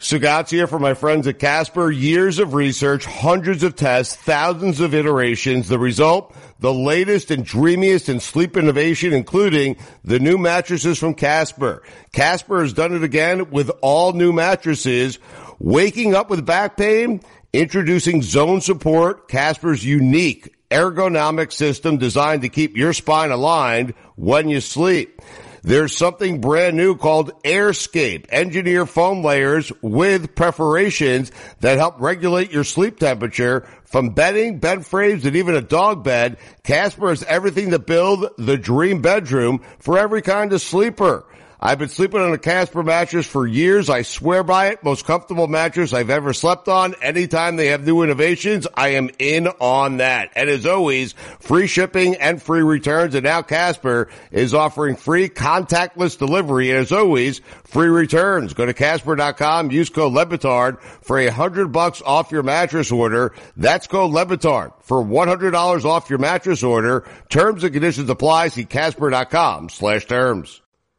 Sugats here for my friends at Casper. Years of research, hundreds of tests, thousands of iterations. The result, the latest and dreamiest in sleep innovation, including the new mattresses from Casper. Casper has done it again with all new mattresses. Waking up with back pain? Introducing Zone Support, Casper's unique ergonomic system designed to keep your spine aligned when you sleep. There's something brand new called AirScape, engineer foam layers with perforations that help regulate your sleep temperature. From bedding, bed frames, and even a dog bed, Casper has everything to build the dream bedroom for every kind of sleeper. I've been sleeping on a Casper mattress for years. I swear by it. Most comfortable mattress I've ever slept on. Anytime they have new innovations, I am in on that. And as always, free shipping and free returns. And now Casper is offering free contactless delivery. And as always, free returns. Go to Casper.com. Use code LeBatard for $100 off your mattress order. That's code LeBatard for $100 off your mattress order. Terms and conditions apply. See Casper.com/terms.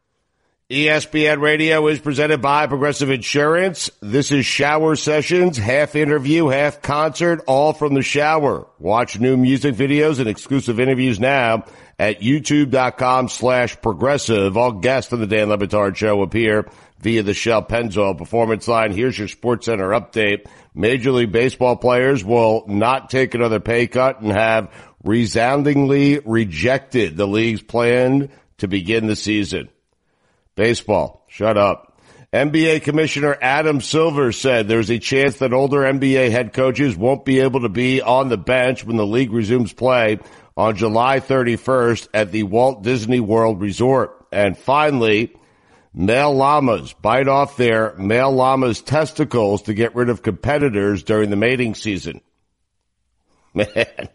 ESPN Radio is presented by Progressive Insurance. This is Shower Sessions, half interview, half concert, all from the shower. Watch new music videos and exclusive interviews now at youtube.com/progressive. All guests on the Dan Le Batard Show appear via the Shell Pennzoil Performance Line. Here's your SportsCenter update. Major League Baseball players will not take another pay cut and have resoundingly rejected the league's plan to begin the season. Baseball, shut up. NBA Commissioner Adam Silver said there's a chance that older NBA head coaches won't be able to be on the bench when the league resumes play on July 31st at the Walt Disney World Resort. And finally, male llamas bite off their male llamas' testicles to get rid of competitors during the mating season. Man.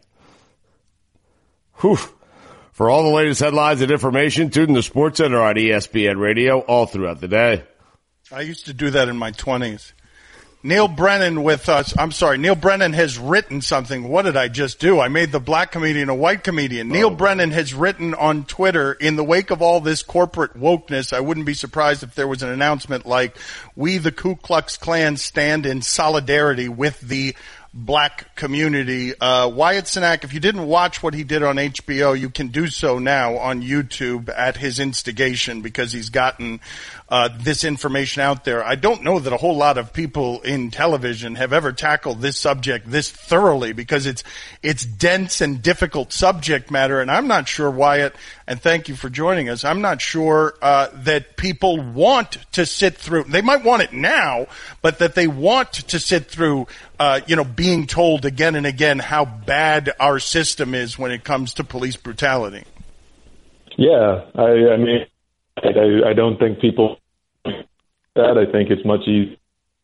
Whew. For all the latest headlines and information, tune in to SportsCenter on ESPN Radio all throughout the day. I used to do that in my 20s. Neil Brennan with us. I'm sorry. Neil Brennan has written something. What did I just do? I made the black comedian a white comedian. Neil Brennan has written on Twitter, in the wake of all this corporate wokeness, I wouldn't be surprised if there was an announcement like, we the Ku Klux Klan stand in solidarity with the black community. Wyatt Cenac, if you didn't watch what he did on HBO, you can do so now on YouTube at his instigation, because he's gotten this information out there. I don't know that a whole lot of people in television have ever tackled this subject this thoroughly, because it's dense and difficult subject matter. And I'm not sure, Wyatt, and thank you for joining us, I'm not sure that people want to sit through, they might want it now, but that they want to sit through being told again and again how bad our system is when it comes to police brutality. Yeah, I mean, I don't think people that. I think it's much easier.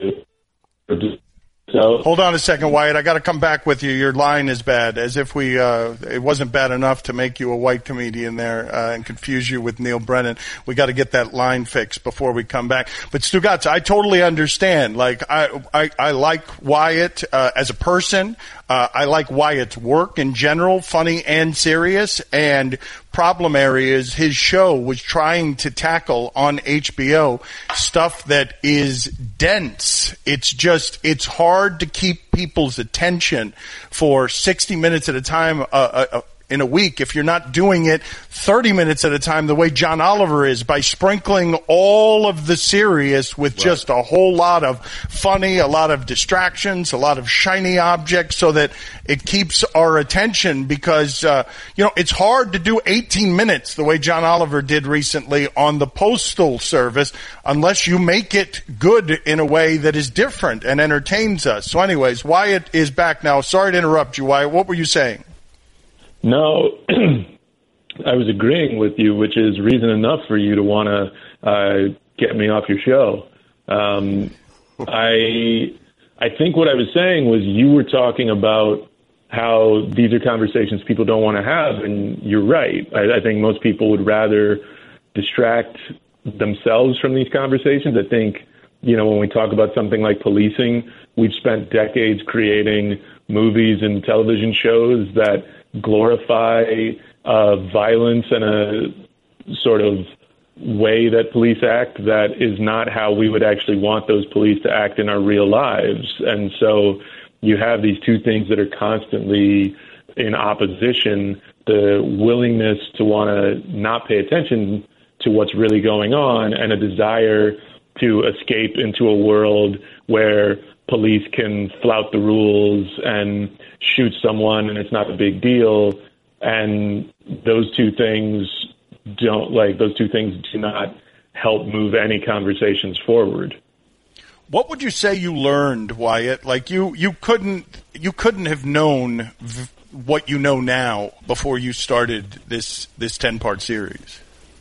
So hold on a second, Wyatt. I got to come back with you. Your line is bad, as if it wasn't bad enough to make you a white comedian there and confuse you with Neil Brennan. We got to get that line fixed before we come back. But Stugotz, I totally understand. Like I like Wyatt as a person. I like Wyatt's work in general, funny and serious. And problem areas his show was trying to tackle on HBO, stuff that is dense. It's hard to keep people's attention for 60 minutes at a time in a week if you're not doing it 30 minutes at a time the way John Oliver is, by sprinkling all of the serious with just a whole lot of funny, a lot of distractions, a lot of shiny objects, so that it keeps our attention, because it's hard to do 18 minutes the way John Oliver did recently on the Postal Service unless you make it good in a way that is different and entertains us. So anyways, Wyatt is back now. Sorry to interrupt you, Wyatt. What were you saying? No, I was agreeing with you, which is reason enough for you to want to get me off your show. I think what I was saying was, you were talking about how these are conversations people don't want to have, and you're right. I think most people would rather distract themselves from these conversations. I think, when we talk about something like policing, we've spent decades creating movies and television shows that glorify violence and a sort of way that police act that is not how we would actually want those police to act in our real lives. And so you have these two things that are constantly in opposition, the willingness to want to not pay attention to what's really going on and a desire to escape into a world where police can flout the rules and shoot someone and it's not a big deal. And those two things do not help move any conversations forward. What would you say you learned, Wyatt? Like you couldn't have known what you know now before you started this 10-part series.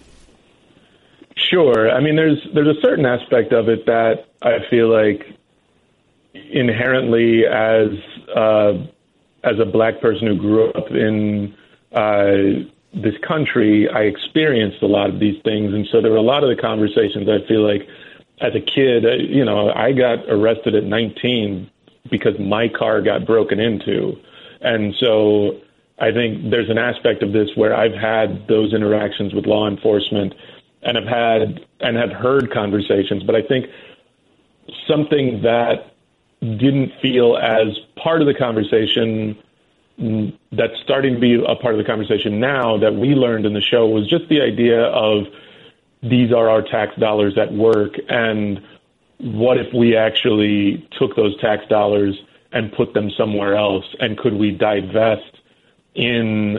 Sure. I mean, there's a certain aspect of it that I feel like inherently as a black person who grew up in this country, I experienced a lot of these things. And so there were a lot of the conversations I feel like as a kid, I got arrested at 19 because my car got broken into. And so I think there's an aspect of this where I've had those interactions with law enforcement and have heard conversations. But I think something that didn't feel as part of the conversation that's starting to be a part of the conversation now that we learned in the show was just the idea of these are our tax dollars at work, and what if we actually took those tax dollars and put them somewhere else, and could we divest in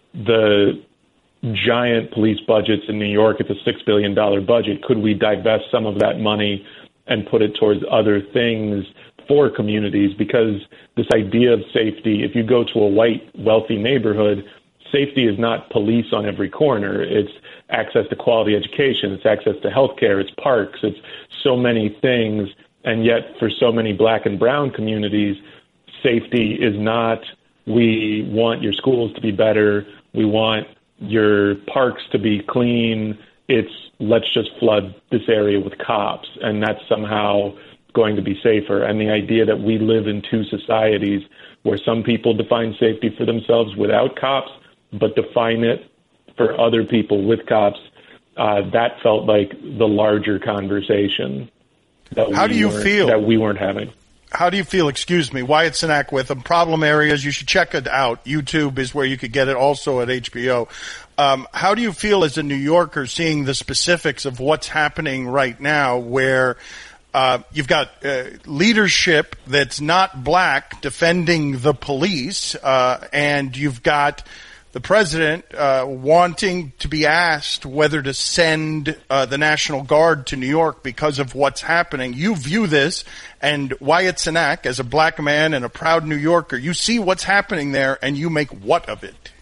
the giant police budgets in New York? It's a $6 billion budget. Could we divest some of that money and put it towards other things for communities? Because this idea of safety, if you go to a white, wealthy neighborhood, safety is not police on every corner. It's access to quality education. It's access to healthcare. It's parks. It's so many things. And yet for so many black and brown communities, safety is not, we want your schools to be better. We want your parks to be clean. It's let's just flood this area with cops. And that's somehow going to be safer. And the idea that we live in two societies where some people define safety for themselves without cops, but define it for other people with cops, that felt like the larger conversation that we weren't having. How do you feel, Wyatt Cenac with Problem Areas? You should check it out. YouTube is where you could get it, also at HBO. How do you feel as a New Yorker seeing the specifics of what's happening right now where you've got leadership that's not black defending the police, and you've got the president wanting to be asked whether to send the National Guard to New York because of what's happening? You view this, and Wyatt Cenac, as a black man and a proud New Yorker, you see what's happening there, and you make what of it?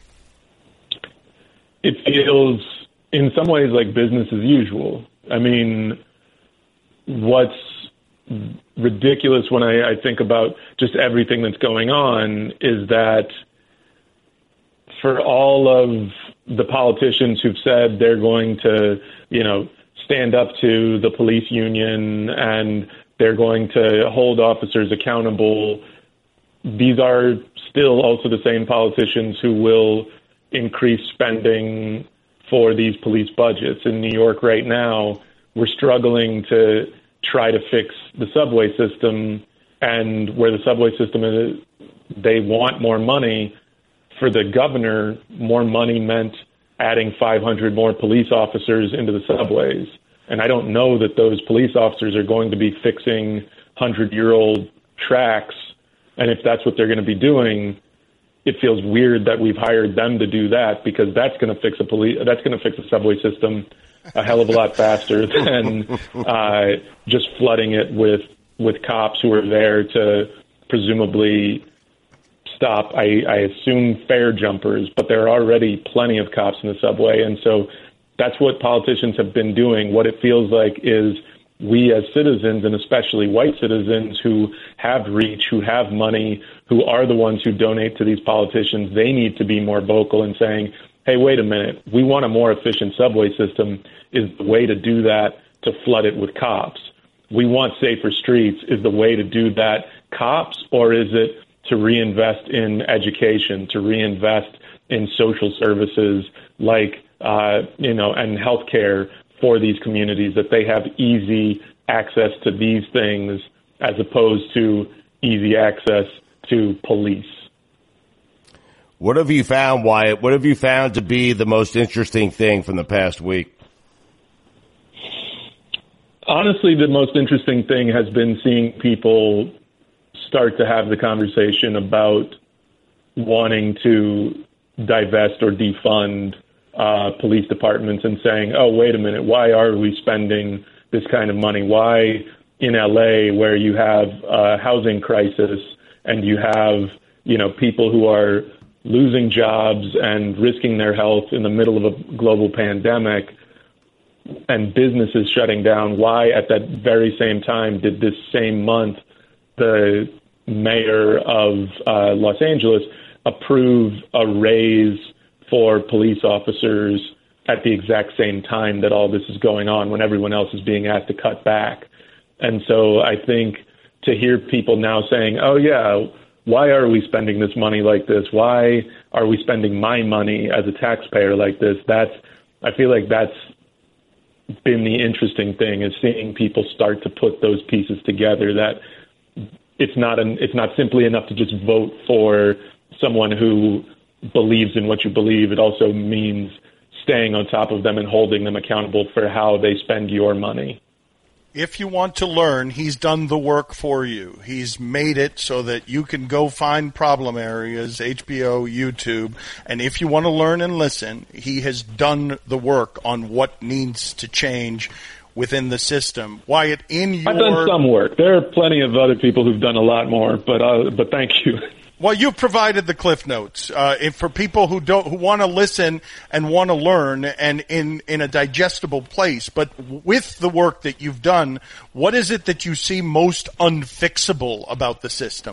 It feels, in some ways, like business as usual. I mean, what's ridiculous when I think about just everything that's going on is that for all of the politicians who've said they're going to, stand up to the police union and they're going to hold officers accountable, these are still also the same politicians who will increase spending for these police budgets. In New York right now, we're struggling to try to fix the subway system, and where the subway system is, they want more money. For the governor, more money meant adding 500 more police officers into the subways. And I don't know that those police officers are going to be fixing 100-year-old tracks. And if that's what they're going to be doing, it feels weird that we've hired them to do that, because that's going to fix a subway system a hell of a lot faster than just flooding it with cops who are there to presumably stop, I assume, fare jumpers, but there are already plenty of cops in the subway. And so that's what politicians have been doing. What it feels like is we as citizens, and especially white citizens who have reach, who have money, who are the ones who donate to these politicians, they need to be more vocal in saying, hey, wait a minute, we want a more efficient subway system. Is the way to do that to flood it with cops? We want safer streets. Is the way to do that cops, or is it to reinvest in education, to reinvest in social services like, and healthcare for these communities, that they have easy access to these things as opposed to easy access to police. What have you found, Wyatt? What have you found to be the most interesting thing from the past week? Honestly, the most interesting thing has been seeing people start to have the conversation about wanting to divest or defund police departments and saying, oh, wait a minute, why are we spending this kind of money? Why in LA, where you have a housing crisis and you have, people who are losing jobs and risking their health in the middle of a global pandemic and businesses shutting down, why at that very same time did this same month the mayor of Los Angeles approve a raise for police officers at the exact same time that all this is going on, when everyone else is being asked to cut back? And so I think to hear people now saying, oh, yeah, why are we spending this money like this? Why are we spending my money as a taxpayer like this? I feel like that's been the interesting thing, is seeing people start to put those pieces together, that it's not simply enough to just vote for someone who believes in what you believe. It also means staying on top of them and holding them accountable for how they spend your money. If you want to learn, he's done the work for you. He's made it so that you can go find problem areas, HBO, YouTube, and if you want to learn and listen, he has done the work on what needs to change within the system. Wyatt, I've done some work. There are plenty of other people who've done a lot more, but thank you. Well, you've provided the Cliff Notes for people who want to listen and want to learn, and in a digestible place. But with the work that you've done, what is it that you see most unfixable about the system?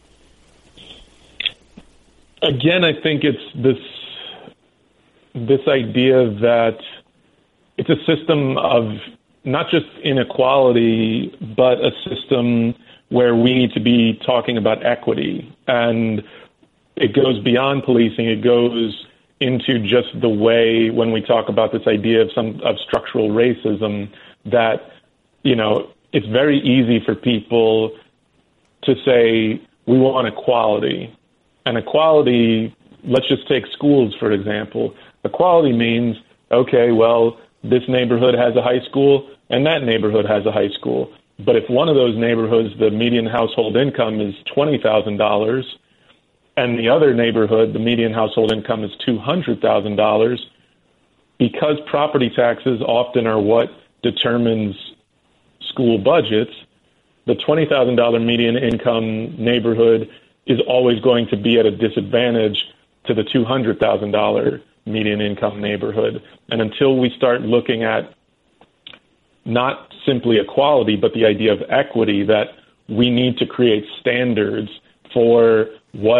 Again, I think it's this idea that it's a system of not just inequality, but a system where we need to be talking about equity. And it goes beyond policing. It goes into just the way, when we talk about this idea of structural racism, that, it's very easy for people to say, we want equality. And equality, let's just take schools, for example. Equality means, okay, well, this neighborhood has a high school and that neighborhood has a high school. But if one of those neighborhoods, the median household income is $20,000, and the other neighborhood, the median household income is $200,000, because property taxes often are what determines school budgets, the $20,000 median income neighborhood is always going to be at a disadvantage to the $200,000 median income neighborhood. And until we start looking at not simply equality, but the idea of equity, that we need to create standards for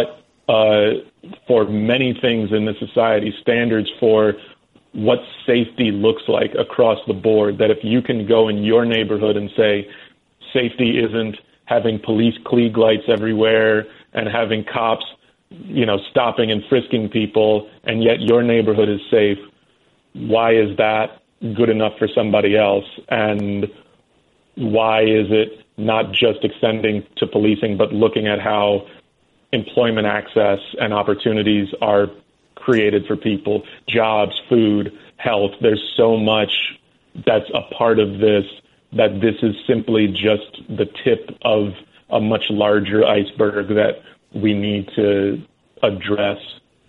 for many things in the society, standards for what safety looks like across the board, that if you can go in your neighborhood and say, safety isn't having police Klieg lights everywhere and having cops, stopping and frisking people, and yet your neighborhood is safe, why is that good enough for somebody else? And why is it not just extending to policing, but looking at how employment access and opportunities are created for people, jobs, food, health? There's so much that's a part of this, that this is simply just the tip of a much larger iceberg that we need to address.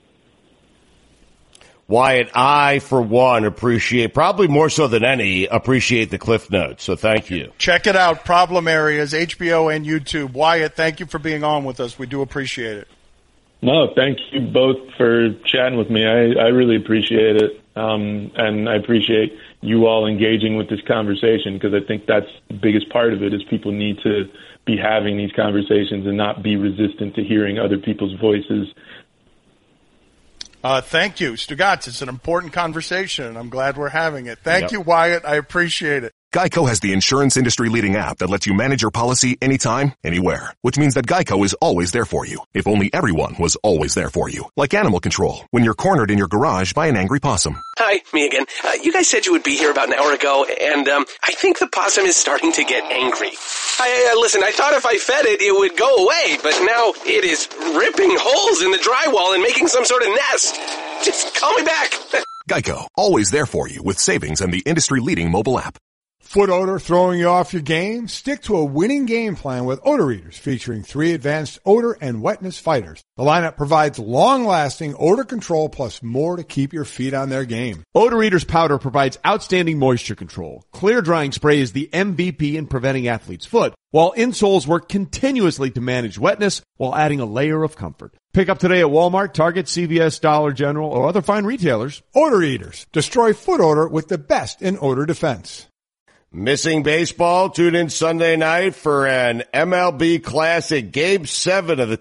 Wyatt, I, for one, appreciate, probably more so than any, appreciate the Cliff Notes. So thank you. Check it out. Problem Areas, HBO and YouTube. Wyatt, thank you for being on with us. We do appreciate it. No, thank you both for chatting with me. I really appreciate it. And I appreciate you all engaging with this conversation, because I think that's the biggest part of it, is people need to be having these conversations and not be resistant to hearing other people's voices. Thank you, Stugotz. It's an important conversation, and I'm glad we're having it. Thank you, Wyatt. I appreciate it. Geico has the insurance industry-leading app that lets you manage your policy anytime, anywhere. Which means that Geico is always there for you. If only everyone was always there for you. Like animal control, when you're cornered in your garage by an angry possum. Hi, me again. You guys said you would be here about an hour ago, and I think the possum is starting to get angry. Listen, I thought if I fed it, it would go away, but now it is ripping holes in the drywall and making some sort of nest. Just call me back. Geico, always there for you with savings and the industry-leading mobile app. Foot odor throwing you off your game? Stick to a winning game plan with Odor Eaters, featuring 3 advanced odor and wetness fighters. The lineup provides long-lasting odor control plus more to keep your feet on their game. Odor Eaters powder provides outstanding moisture control. Clear drying spray is the MVP in preventing athlete's foot, while insoles work continuously to manage wetness while adding a layer of comfort. Pick up today at Walmart, Target, CVS, Dollar General, or other fine retailers. Odor Eaters. Destroy foot odor with the best in odor defense. Missing baseball? Tune in Sunday night for an MLB Classic Game 7 of the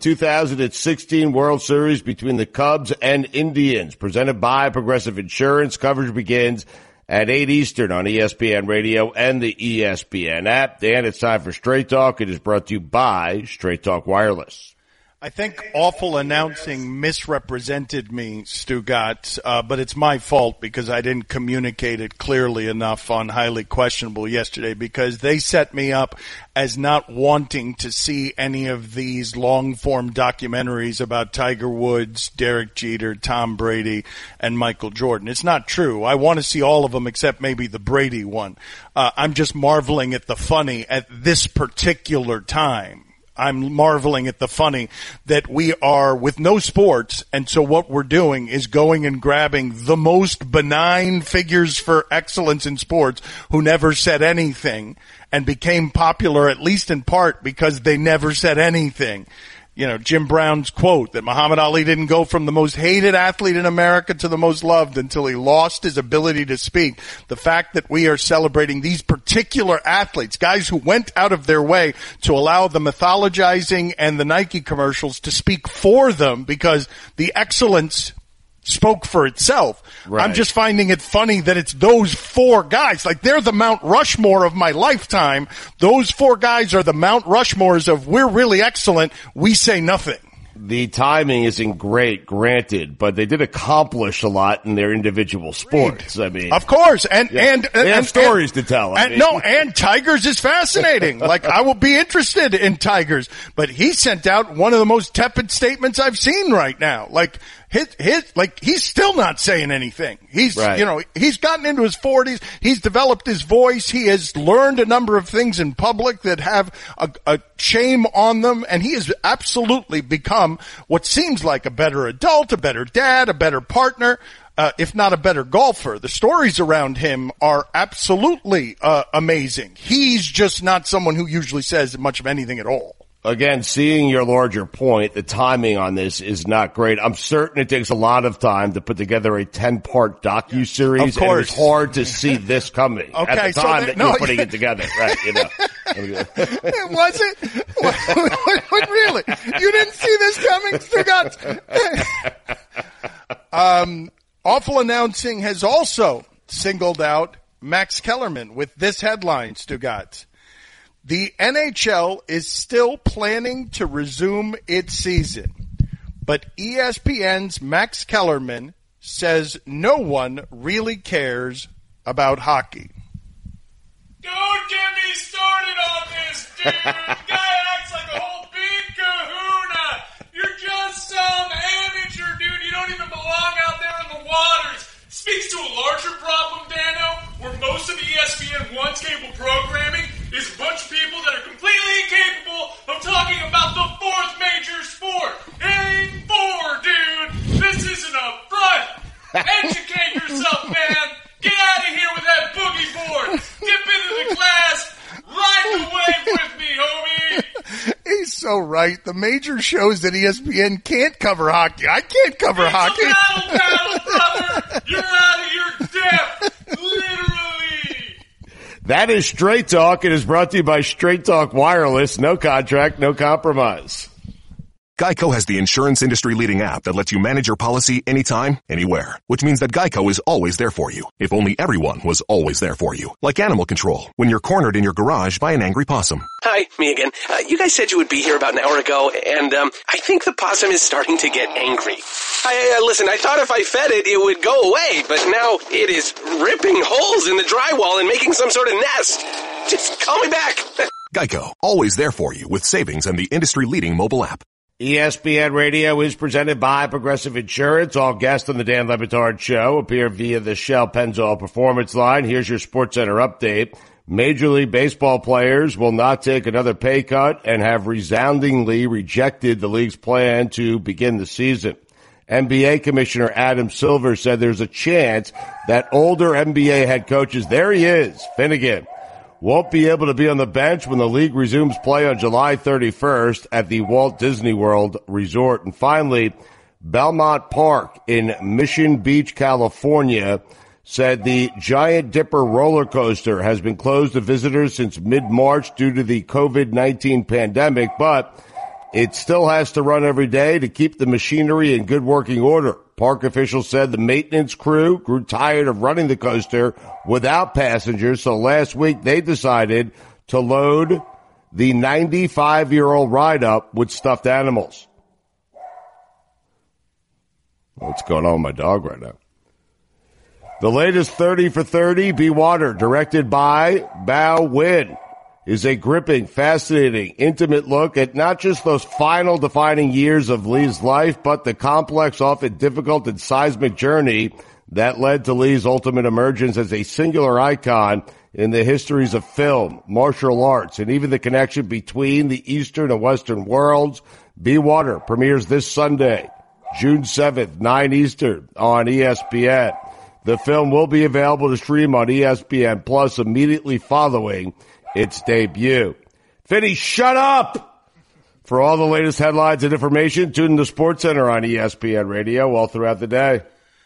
2016 World Series between the Cubs and Indians. Presented by Progressive Insurance. Coverage begins at 8 Eastern on ESPN Radio and the ESPN app. Dan, it's time for Straight Talk. It is brought to you by Straight Talk Wireless. I think awful announcing misrepresented me, Stugotz, but it's my fault because I didn't communicate it clearly enough on Highly Questionable yesterday, because they set me up as not wanting to see any of these long-form documentaries about Tiger Woods, Derek Jeter, Tom Brady, and Michael Jordan. It's not true. I want to see all of them except maybe the Brady one. I'm just marveling at the funny at this particular time. I'm marveling at the funny that we are with no sports, and so what we're doing is going and grabbing the most benign figures for excellence in sports who never said anything and became popular, at least in part, because they never said anything. You know, Jim Brown's quote that Muhammad Ali didn't go from the most hated athlete in America to the most loved until he lost his ability to speak. The fact that we are celebrating these particular athletes, guys who went out of their way to allow the mythologizing and the Nike commercials to speak for them because the excellence spoke for itself. Right. I'm just finding it funny that it's those 4 guys. Like, they're the Mount Rushmore of my lifetime. Those 4 guys are the Mount Rushmores of we're really excellent. We say nothing. The timing isn't great, granted, but they did accomplish a lot in their individual sports. I mean, of course, and they have stories to tell. And Tigers is fascinating. Like, I will be interested in Tigers, but he sent out one of the most tepid statements I've seen right now. Like, he's still not saying anything. He's, right. You know, he's gotten into his 40s. He's developed his voice. He has learned a number of things in public that have a shame on them, and he has absolutely become what seems like a better adult, a better dad, a better partner, if not a better golfer. The stories around him are absolutely amazing. He's just not someone who usually says much of anything at all. Again, seeing your larger point, the timing on this is not great. I'm certain it takes a lot of time to put together a 10-part docu-series, and it's hard to see this coming at the time that you're putting it together. Right, you know. Was it? What, really? You didn't see this coming, Stugotz? Awful Announcing has also singled out Max Kellerman with this headline, Stugotz. The NHL is still planning to resume its season, but ESPN's Max Kellerman says no one really cares about hockey. Don't get me started on this, dude. The guy acts like a whole big kahuna. You're just some amateur, dude. You don't even belong out there in the waters. Speaks to a larger problem, Dano, where most of the ESPN One's cable programming is a bunch of people that are completely incapable of talking about the 4th major sport. It ain't 4, dude. This isn't a front. Educate yourself, man. Get out of here with that boogie board. Dip into the class. Ride the wave with me, homie. He's so right. The major shows that ESPN can't cover hockey. I can't cover hockey. It's a battle, brother. You're out of your depth. Literally. That is Straight Talk. It is brought to you by Straight Talk Wireless. No contract, no compromise. Geico has the insurance industry-leading app that lets you manage your policy anytime, anywhere. Which means that Geico is always there for you. If only everyone was always there for you. Like Animal Control, when you're cornered in your garage by an angry possum. Hi, me again. You guys said you would be here about an hour ago, and I think the possum is starting to get angry. Listen, I thought if I fed it, it would go away, but now it is ripping holes in the drywall and making some sort of nest. Just call me back. Geico, always there for you with savings and the industry-leading mobile app. ESPN Radio is presented by Progressive Insurance. All guests on the Dan Le Batard Show appear via the Shell Pennzoil Performance Line. Here's your SportsCenter update. Major League Baseball players will not take another pay cut and have resoundingly rejected the league's plan to begin the season. NBA Commissioner Adam Silver said there's a chance that older NBA head coaches, there he is, Finnegan, won't be able to be on the bench when the league resumes play on July 31st at the Walt Disney World Resort. And finally, Belmont Park in Mission Beach, California, said the Giant Dipper roller coaster has been closed to visitors since mid-March due to the COVID-19 pandemic, but it still has to run every day to keep the machinery in good working order. Park officials said the maintenance crew grew tired of running the coaster without passengers, so last week they decided to load the 95-year-old ride up with stuffed animals. What's going on with my dog right now? The latest 30 for 30, Be Water, directed by Bao Win, is a gripping, fascinating, intimate look at not just those final defining years of Lee's life, but the complex, often difficult and seismic journey that led to Lee's ultimate emergence as a singular icon in the histories of film, martial arts, and even the connection between the Eastern and Western worlds. Be Water premieres this Sunday, June 7th, 9 Eastern on ESPN. The film will be available to stream on ESPN Plus immediately following its debut. Finny, shut up! For all the latest headlines and information, tune in to SportsCenter on ESPN Radio all throughout the day.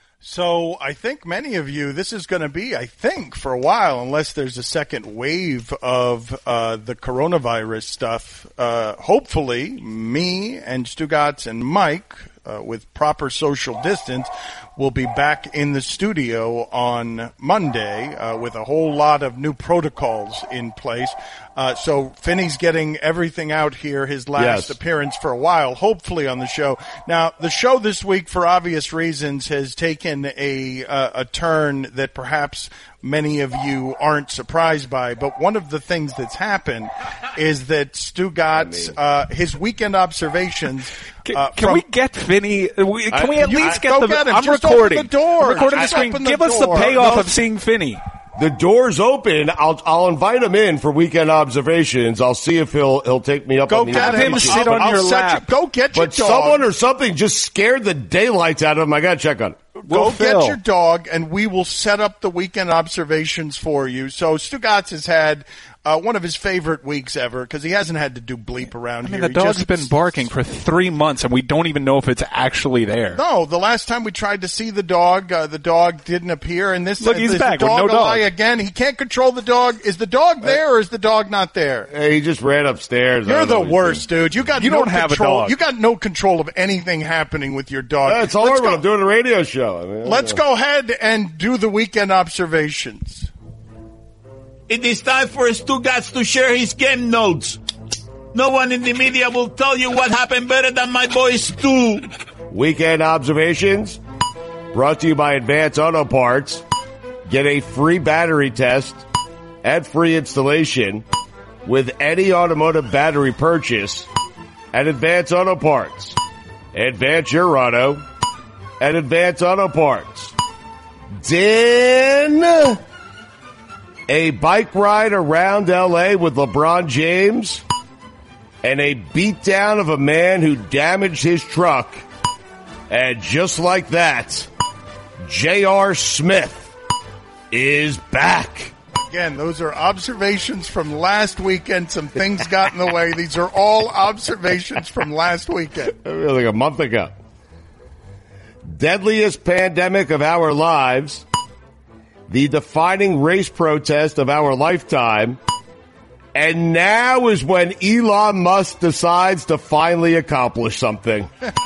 So I think many of you, this is going to be, I think, for a while, unless there's a second wave of the coronavirus stuff. Hopefully, me and Stugotz and Mike, with proper social distance, will be back in the studio on Monday with a whole lot of new protocols in place. So Finney's getting everything out here, his last appearance for a while, hopefully on the show. Now, the show this week, for obvious reasons, has taken a turn that perhaps many of you aren't surprised by, but one of the things that's happened is that Stugotz, his weekend observations. Can we get Vinny? Can we at least get the? I'm just recording. Open the door. I'm recording the screen. Give us the payoff of seeing Vinny. The door's open. I'll invite him in for weekend observations. I'll see if he'll take me up on the have him sit on your lap. Go get your dog. But someone or something just scared the daylights out of him. I got to check on it. Go get your dog, and we will set up the weekend observations for you. So Stugotz has had one of his favorite weeks ever because he hasn't had to do bleep around here. The dog's been barking for 3 months, and we don't even know if it's actually there. No, the last time we tried to see the dog didn't appear. And this he's back dog with no dog again. He can't control the dog. Is the dog there or is the dog not there? Hey, he just ran upstairs. You're the worst, dude. You don't have a dog. You got no control of anything happening with your dog. It's hard when I'm doing a radio show. Let's go ahead and do the weekend observations. It is time for Stugotz to share his game notes. No one in the media will tell you what happened better than my boy Stu. Weekend observations brought to you by Advance Auto Parts. Get a free battery test and free installation with any automotive battery purchase at Advance Auto Parts. Advance your auto at Advance Auto Parts. Dan, a bike ride around L.A. with LeBron James and a beatdown of a man who damaged his truck. And just like that, J.R. Smith is back. Again, those are observations from last weekend. Some things got in the way. These are all observations from last weekend. Like a month ago. Deadliest pandemic of our lives, the defining race protest of our lifetime, And now is when Elon Musk decides to finally accomplish something.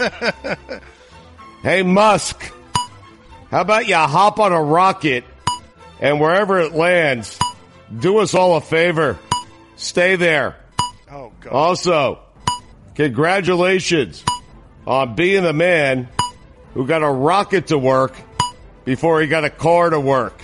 Hey, Musk, how about you hop on a rocket and wherever it lands, do us all a favor. Stay there. Oh, God. Also, congratulations on being the man who got a rocket to work before he got a car to work.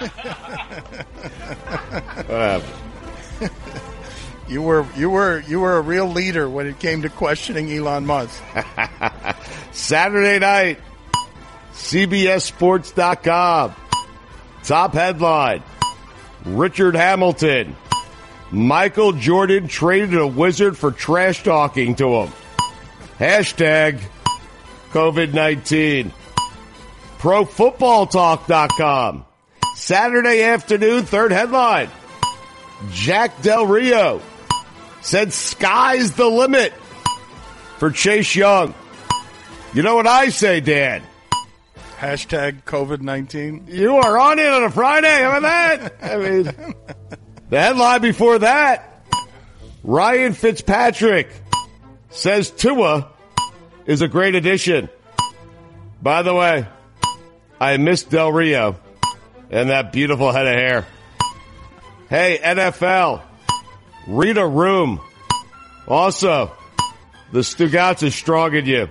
You were a real leader when it came to questioning Elon Musk. Saturday night, CBSSports.com. Top headline, Richard Hamilton. Michael Jordan traded a Wizard for trash talking to him. Hashtag COVID-19. ProFootballTalk.com. Saturday afternoon, third headline. Jack Del Rio said sky's the limit for Chase Young. You know what I say, Dan? Hashtag COVID-19. You are on it on a Friday. How about that? I mean, the headline before that, Ryan Fitzpatrick says Tua is a great addition. By the way, I miss Del Rio and that beautiful head of hair. Hey, NFL, read a room. Also, the Stugats is strong in you.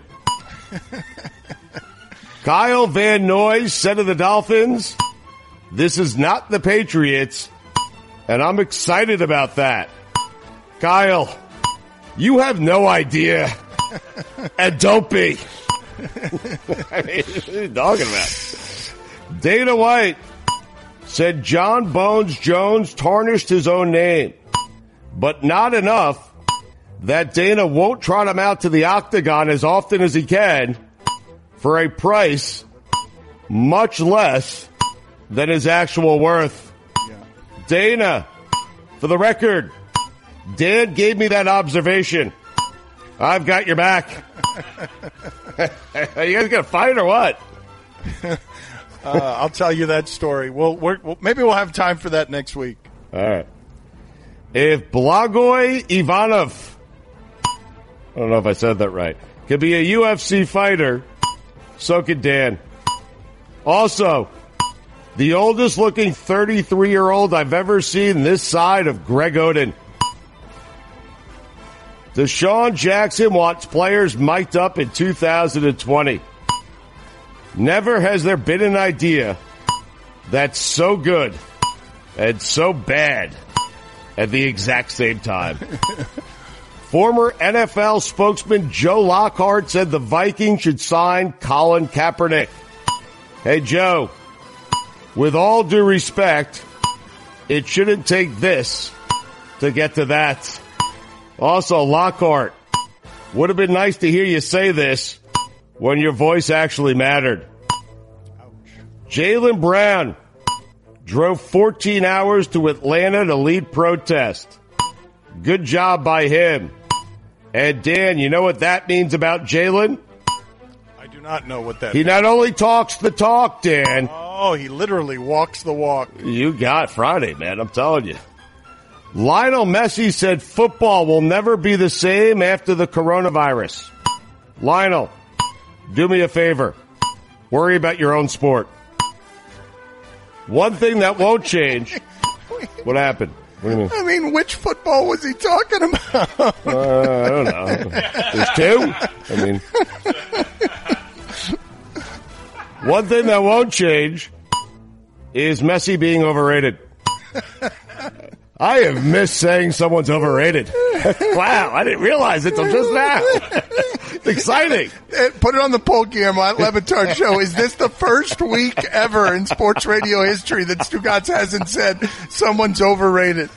Kyle Van Noy said of the Dolphins, this is not the Patriots, and I'm excited about that. Kyle, you have no idea, and don't be. I mean, what are you talking about? Dana White said John Bones Jones tarnished his own name, but not enough that Dana won't trot him out to the octagon as often as he can for a price much less than his actual worth. Yeah. Dana, for the record, Dan gave me that observation. I've got your back. Are you guys going to fight or what? I'll tell you that story. Maybe we'll have time for that next week. All right. If Blagoy Ivanov, I don't know if I said that right, could be a UFC fighter, so could Dan. Also, the oldest looking 33-year-old I've ever seen this side of Greg Oden. Deshaun Jackson wants players mic'd up in 2020. Never has there been an idea that's so good and so bad at the exact same time. Former NFL spokesman Joe Lockhart said the Vikings should sign Colin Kaepernick. Hey, Joe, with all due respect, it shouldn't take this to get to that. Also, Lockhart, would have been nice to hear you say this when your voice actually mattered. Jaylen Brown drove 14 hours to Atlanta to lead protest. Good job by him. And Dan, you know what that means about Jaylen? I do not know what that means. He not only talks the talk, Dan. Oh, he literally walks the walk. You got Friday, man, I'm telling you. Lionel Messi said football will never be the same after the coronavirus. Lionel, do me a favor. Worry about your own sport. One thing that won't change. What happened? What do you mean? I mean, which football was he talking about? I don't know. There's two? I mean, one thing that won't change is Messi being overrated. I have missed saying someone's overrated. Wow, I didn't realize it till just now. It's exciting. Put it on the poll, Guillermo, at Le Batard Show. Is this the first week ever in sports radio history that Stugotz hasn't said someone's overrated?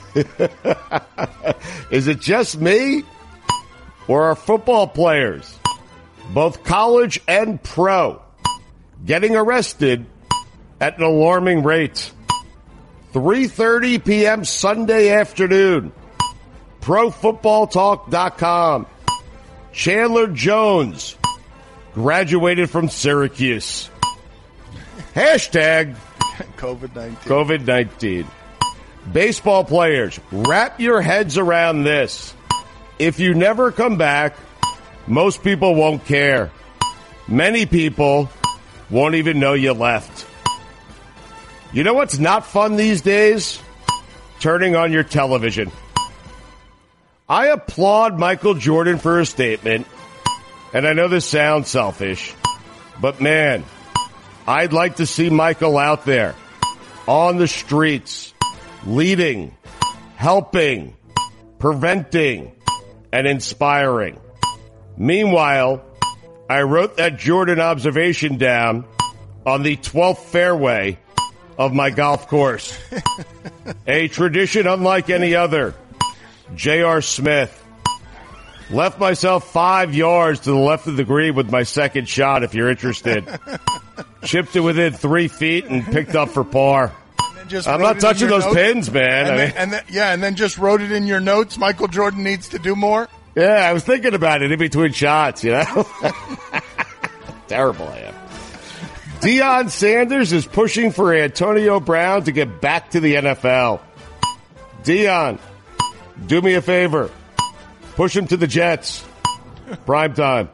Is it just me? Or are football players, both college and pro, getting arrested at an alarming rate? 3:30 p.m. Sunday afternoon. ProFootballTalk.com. Chandler Jones graduated from Syracuse. Hashtag COVID-19. COVID-19. Baseball players, wrap your heads around this. If you never come back, most people won't care. Many people won't even know you left. You know what's not fun these days? Turning on your television. I applaud Michael Jordan for his statement, and I know this sounds selfish, but man, I'd like to see Michael out there on the streets, leading, helping, preventing, and inspiring. Meanwhile, I wrote that Jordan observation down on the 12th fairway of my golf course. A tradition unlike any other. J.R. Smith. Left myself 5 yards to the left of the green with my second shot, if you're interested. Chipped it within 3 feet and picked up for par. I'm not touching those pins, man. And then just wrote it in your notes. Michael Jordan needs to do more. Yeah, I was thinking about it in between shots, you know. Terrible I am. Deion Sanders is pushing for Antonio Brown to get back to the NFL. Deion, do me a favor. Push him to the Jets. Prime time.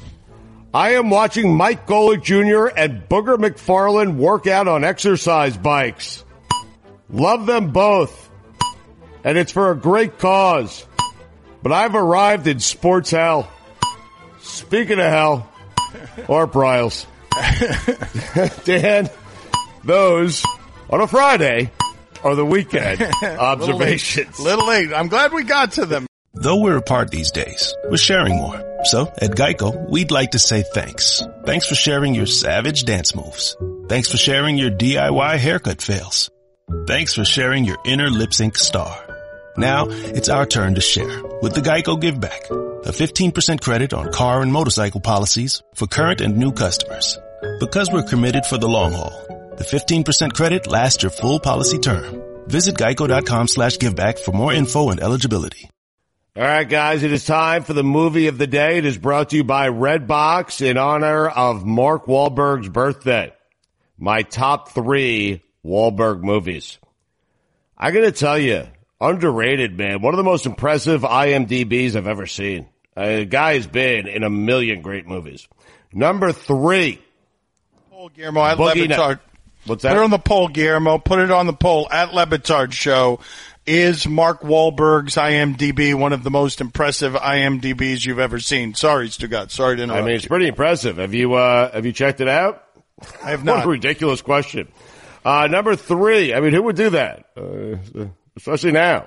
I am watching Mike Golick Jr. and Booger McFarland work out on exercise bikes. Love them both. And it's for a great cause. But I've arrived in sports hell. Speaking of hell, or Bryles. Dan, those on a Friday are the weekend observations. Little late. I'm glad we got to them. Though we're apart these days, we're sharing more. So at Geico, we'd like to say thanks. Thanks for sharing your savage dance moves. Thanks for sharing your DIY haircut fails. Thanks for sharing your inner lip sync star. Now it's our turn to share with the Geico Give Back, a 15% credit on car and motorcycle policies for current and new customers. Because we're committed for the long haul, the 15% credit lasts your full policy term. Visit geico.com/giveback for more info and eligibility. All right, guys, it is time for the movie of the day. It is brought to you by Redbox in honor of Mark Wahlberg's birthday. My top 3 Wahlberg movies. I got to tell you, underrated, man. One of the most impressive IMDb's I've ever seen. The guy has been in a million great movies. Number 3. Poll, Guillermo, at Lebitard. What's that? Put it on the poll, Guillermo. Put it on the poll at Lebitard Show. Is Mark Wahlberg's IMDb one of the most impressive IMDb's you've ever seen? Sorry, Stugat. Sorry to interrupt. I mean, it's pretty impressive. Have you checked it out? I have not. What a ridiculous question. Number 3. I mean, who would do that? Especially now.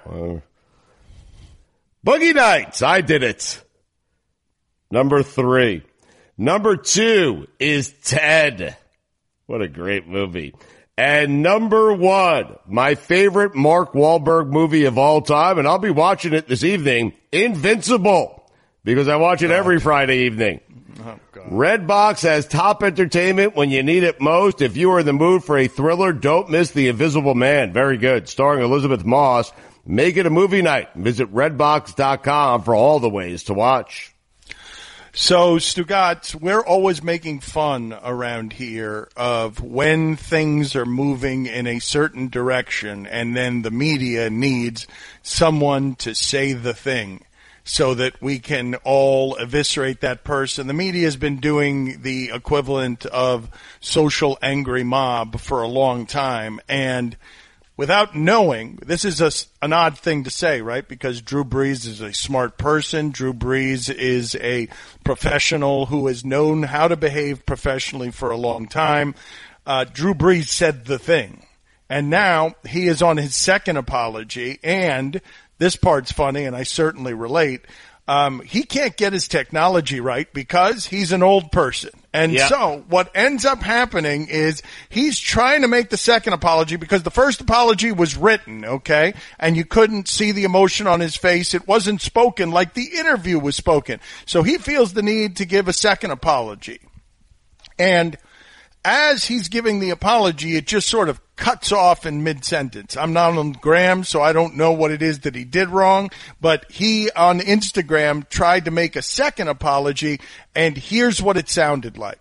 Boogie Nights. I did it. Number 3. Number 2 is Ted. What a great movie. And number 1, my favorite Mark Wahlberg movie of all time, and I'll be watching it this evening, Invincible, because I watch it every Friday evening. Oh, God. Redbox has top entertainment when you need it most. If you are in the mood for a thriller, don't miss The Invisible Man. Very good. Starring Elizabeth Moss. Make it a movie night. Visit redbox.com for all the ways to watch. So, Stugat, we're always making fun around here of when things are moving in a certain direction and then the media needs someone to say the thing so that we can all eviscerate that person. The media has been doing the equivalent of social angry mob for a long time, and without knowing, this is an odd thing to say, right? Because Drew Brees is a smart person. Drew Brees is a professional who has known how to behave professionally for a long time. Drew Brees said the thing. And now he is on his second apology, and this part's funny, and I certainly relate. He can't get his technology right because he's an old person. And so what ends up happening is he's trying to make the second apology because the first apology was written, okay? And you couldn't see the emotion on his face. It wasn't spoken like the interview was spoken. So he feels the need to give a second apology. And as he's giving the apology, it just sort of cuts off in mid-sentence. I'm not on Graham, so I don't know what it is that he did wrong, but he on Instagram tried to make a second apology, and here's what it sounded like.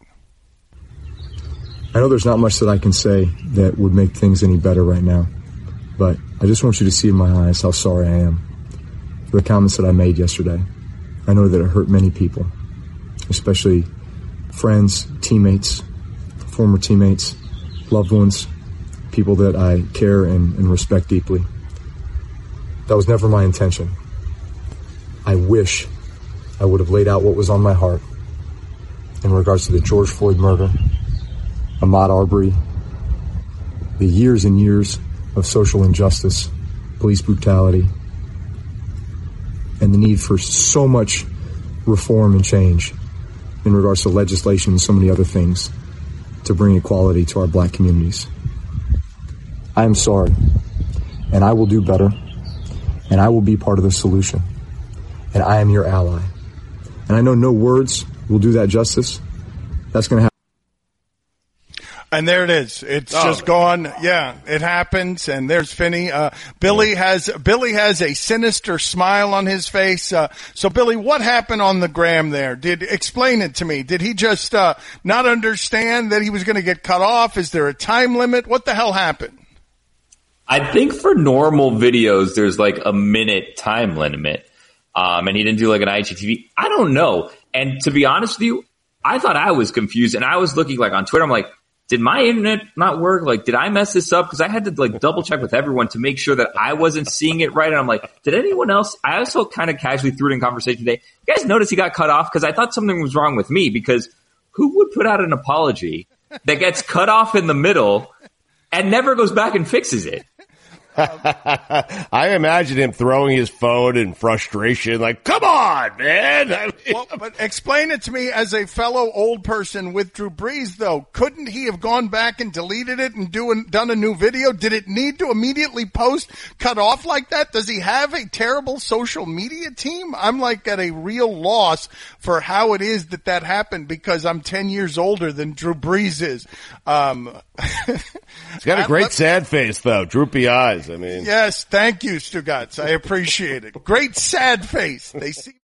I know there's not much that I can say that would make things any better right now, but I just want you to see in my eyes how sorry I am for the comments that I made yesterday. I know that it hurt many people, especially friends, teammates, former teammates, loved ones, people that I care and respect deeply. That was never my intention. I wish I would have laid out what was on my heart in regards to the George Floyd murder, Ahmaud Arbery, the years and years of social injustice, police brutality, and the need for so much reform and change in regards to legislation and so many other things to bring equality to our black communities. I am sorry, and I will do better, and I will be part of the solution, and I am your ally. And I know no words will do that justice. That's going to happen. And there it is. It's just gone. Yeah, it happens. And there's Finney. Billy has a sinister smile on his face. So Billy, what happened on the gram there? Explain it to me. Did he just not understand that he was going to get cut off? Is there a time limit? What the hell happened? I think for normal videos, there's like a minute time limit. And he didn't do like an IGTV. I don't know. And to be honest with you, I thought I was confused. And I was looking like on Twitter. I'm like, did my internet not work? Like, did I mess this up? Because I had to like double check with everyone to make sure that I wasn't seeing it right. And I'm like, did anyone else? I also kind of casually threw it in conversation today. You guys notice he got cut off? Because I thought something was wrong with me. Because who would put out an apology that gets cut off in the middle and never goes back and fixes it? I imagine him throwing his phone in frustration, like, come on, man. I mean, well, but explain it to me as a fellow old person with Drew Brees, though. Couldn't he have gone back and deleted it and done a new video? Did it need to immediately post cut off like that? Does he have a terrible social media team? I'm like at a real loss for how it is that happened because I'm 10 years older than Drew Brees is. He's got a great sad face, though. Droopy eyes. I mean, yes, thank you, Stugotz. I appreciate it. Great sad face. They see.